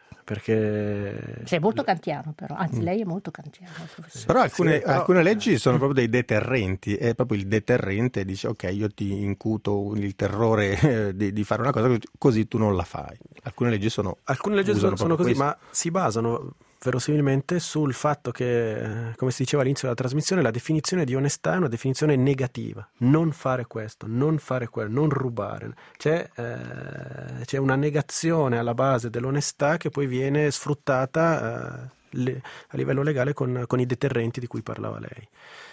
perché... Sei molto kantiano però, anzi lei è molto kantiano. Però alcune, sì, però, alcune leggi sono proprio dei deterrenti, è proprio il deterrente, dice ok, io ti incuto il terrore eh, di, di fare una cosa così tu non la fai. Alcune leggi sono alcune leggi sono, sono così, questo. Ma si basano verosimilmente sul fatto che, come si diceva all'inizio della trasmissione, la definizione di onestà è una definizione negativa. Non fare questo, non fare quello, non rubare. C'è, eh, c'è una negazione alla base dell'onestà che poi viene sfruttata eh, le, a livello legale con, con i deterrenti di cui parlava lei.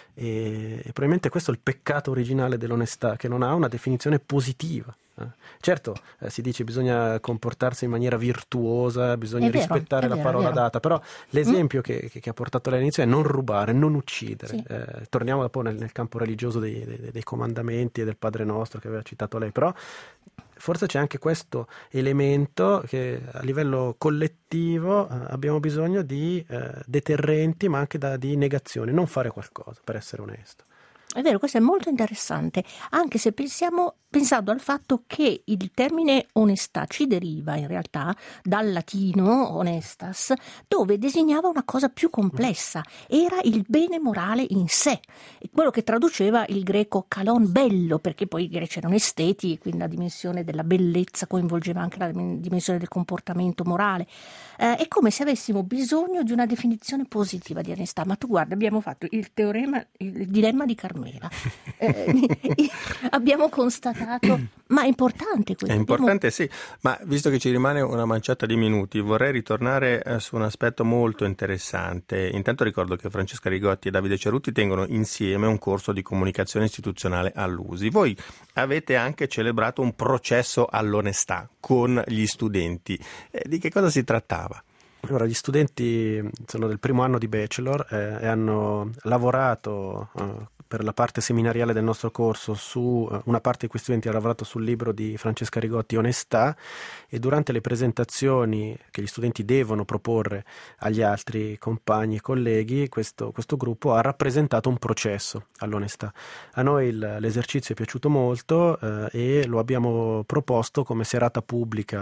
E, e probabilmente questo è il peccato originale dell'onestà, che non ha una definizione positiva. Certo, eh, si dice bisogna comportarsi in maniera virtuosa, bisogna vero, rispettare la vero, parola data, però l'esempio mm. che, che ha portato lei all'inizio è non rubare, non uccidere. Sì. Eh, torniamo dopo nel, nel campo religioso dei, dei, dei comandamenti e del Padre Nostro che aveva citato lei, però forse c'è anche questo elemento che a livello collettivo eh, abbiamo bisogno di eh, deterrenti, ma anche da, di negazioni, non fare qualcosa, per essere onesto. È vero, questo è molto interessante, anche se pensiamo, pensando al fatto che il termine onestà ci deriva in realtà dal latino honestas, dove designava una cosa più complessa, era il bene morale in sé, quello che traduceva il greco kalon, bello, perché poi i greci erano esteti, quindi la dimensione della bellezza coinvolgeva anche la dimensione del comportamento morale. Eh, è come se avessimo bisogno di una definizione positiva di onestà, ma tu guarda, abbiamo fatto il teorema, il dilemma di Carmela. Eh, abbiamo constatato, ma è importante questo. È importante, abbiamo... sì, ma visto che ci rimane una manciata di minuti, vorrei ritornare eh, su un aspetto molto interessante. Intanto ricordo che Francesca Rigotti e Davide Cerutti tengono insieme un corso di comunicazione istituzionale all'U S I. Voi avete anche celebrato un processo all'onestà con gli studenti. Eh, di che cosa si trattava? Allora, gli studenti sono del primo anno di bachelor eh, e hanno lavorato eh, per la parte seminariale del nostro corso su eh, una parte di questi studenti ha lavorato sul libro di Francesca Rigotti, Onestà, e durante le presentazioni che gli studenti devono proporre agli altri compagni e colleghi, questo, questo gruppo ha rappresentato un processo all'onestà. A noi il, l'esercizio è piaciuto molto eh, e lo abbiamo proposto come serata pubblica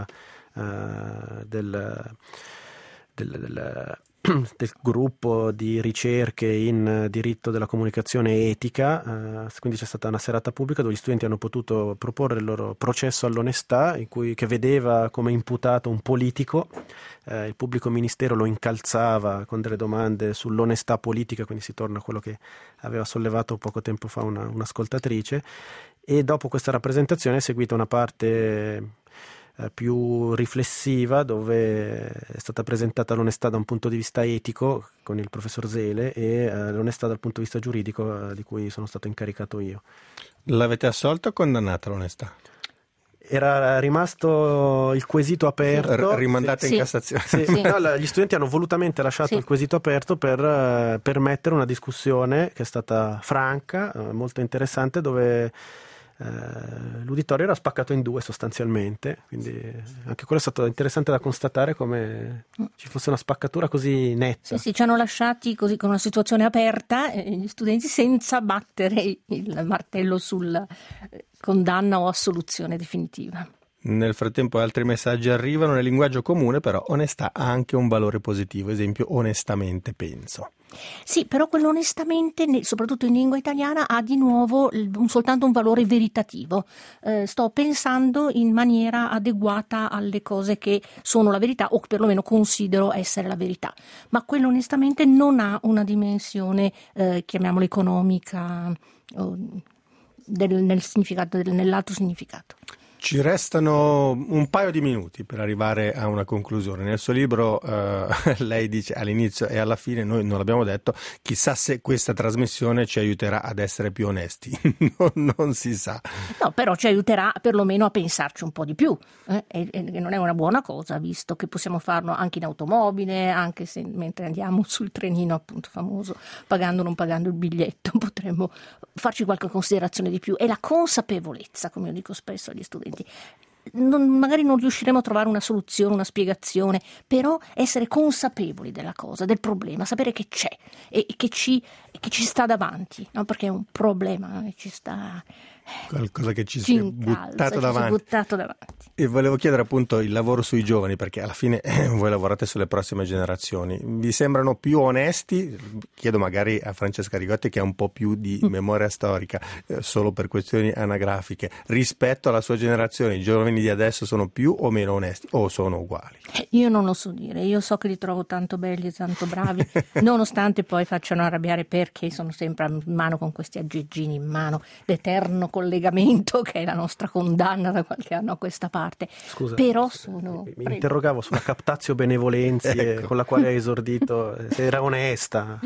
eh, del Del, del, del gruppo di ricerche in diritto della comunicazione etica, eh, quindi c'è stata una serata pubblica dove gli studenti hanno potuto proporre il loro processo all'onestà, in cui, che vedeva come imputato un politico, eh, il pubblico ministero lo incalzava con delle domande sull'onestà politica, quindi si torna a quello che aveva sollevato poco tempo fa una, un'ascoltatrice, e dopo questa rappresentazione è seguita una parte più riflessiva dove è stata presentata l'onestà da un punto di vista etico con il professor Zele e uh, l'onestà dal punto di vista giuridico uh, di cui sono stato incaricato io. L'avete assolta o condannata l'onestà? Era rimasto il quesito aperto. R- rimandate sì, in Cassazione. Sì, sì. No, gli studenti hanno volutamente lasciato sì. il quesito aperto per uh, permettere una discussione che è stata franca, uh, molto interessante, dove Uh, l'uditorio era spaccato in due sostanzialmente, quindi anche quello è stato interessante da constatare come ci fosse una spaccatura così netta. Sì, sì, ci hanno lasciati così con una situazione aperta eh, gli studenti senza battere il martello sulla eh, condanna o assoluzione definitiva. Nel frattempo altri messaggi arrivano nel linguaggio comune, però onestà ha anche un valore positivo, esempio onestamente penso. Sì, però quello onestamente, soprattutto in lingua italiana, ha di nuovo un, soltanto un valore veritativo. Eh, sto pensando in maniera adeguata alle cose che sono la verità o perlomeno considero essere la verità. Ma quello onestamente non ha una dimensione, eh, chiamiamola economica, o del, nel significato, del, nell'altro significato. Ci restano un paio di minuti per arrivare a una conclusione. Nel suo libro eh, lei dice all'inizio e alla fine, noi non l'abbiamo detto, chissà se questa trasmissione ci aiuterà ad essere più onesti. non, non si sa. No, però ci aiuterà perlomeno a pensarci un po' di più, eh? e, e non è una buona cosa, visto che possiamo farlo anche in automobile, anche se mentre andiamo sul trenino appunto famoso, pagando o non pagando il biglietto, potremmo farci qualche considerazione di più. E la consapevolezza, come io dico spesso agli studenti, Non, magari non riusciremo a trovare una soluzione, una spiegazione, però essere consapevoli della cosa, del problema, sapere che c'è e, e che, ci, che ci sta davanti, no? Perché è un problema che ci sta, qualcosa che ci, ci si è incalza, buttato ci davanti. si è buttato davanti. E volevo chiedere appunto il lavoro sui giovani, perché alla fine eh, voi lavorate sulle prossime generazioni. Vi sembrano più onesti? Chiedo magari a Francesca Rigotti, che ha un po' più di memoria storica, eh, solo per questioni anagrafiche, rispetto alla sua generazione. I giovani di adesso sono più o meno onesti o sono uguali? Io non lo so dire, io so che li trovo tanto belli e tanto bravi, nonostante poi facciano arrabbiare perché sono sempre in mano con questi aggeggini in mano, l'eterno collegamento che è la nostra condanna da qualche anno a questa parte. Scusa, però sono... mi Prego. interrogavo sulla captatio benevolenzi ecco. con la quale hai esordito, se era onesta.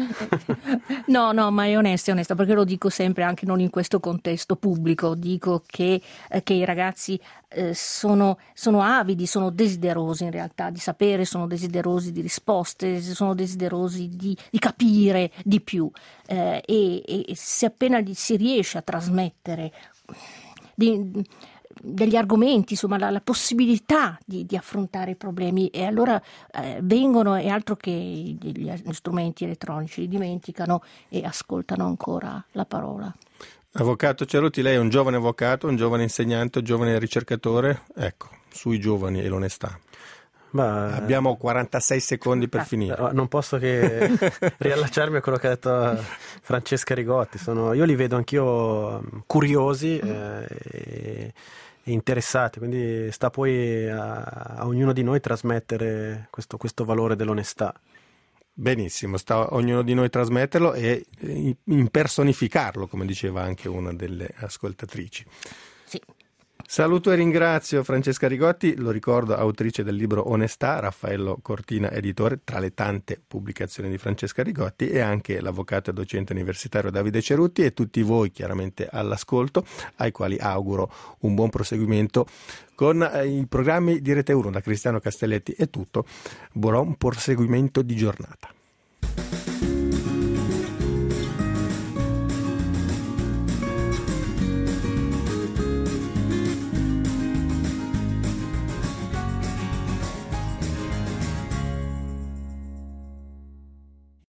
No, no, ma è onesta, è onesta, perché lo dico sempre, anche non in questo contesto pubblico, dico che, eh, che i ragazzi eh, sono, sono avidi, sono desiderosi in realtà di sapere, sono desiderosi di risposte, sono desiderosi di, di capire di più, eh, e, e se appena si riesce a trasmettere di, degli argomenti, insomma la, la possibilità di, di affrontare i problemi, e allora eh, vengono, e altro che gli strumenti elettronici, li dimenticano e ascoltano ancora la parola. Avvocato Cerutti, lei è un giovane avvocato, un giovane insegnante, un giovane ricercatore, ecco, sui giovani e l'onestà. Ma abbiamo quarantasei secondi per finire. Non posso che riallacciarmi a quello che ha detto Francesca Rigotti. Sono, io li vedo anch'io curiosi eh, e, e interessati, quindi sta poi a, a ognuno di noi trasmettere questo, questo valore dell'onestà. Benissimo, sta a ognuno di noi trasmetterlo e impersonificarlo, come diceva anche una delle ascoltatrici. Sì. Saluto e ringrazio Francesca Rigotti, lo ricordo, autrice del libro Onestà, Raffaello Cortina editore, tra le tante pubblicazioni di Francesca Rigotti, e anche l'avvocato e docente universitario Davide Cerutti, e tutti voi chiaramente all'ascolto, ai quali auguro un buon proseguimento con i programmi di Rete uno. Da Cristiano Castelletti è tutto, buon proseguimento di giornata.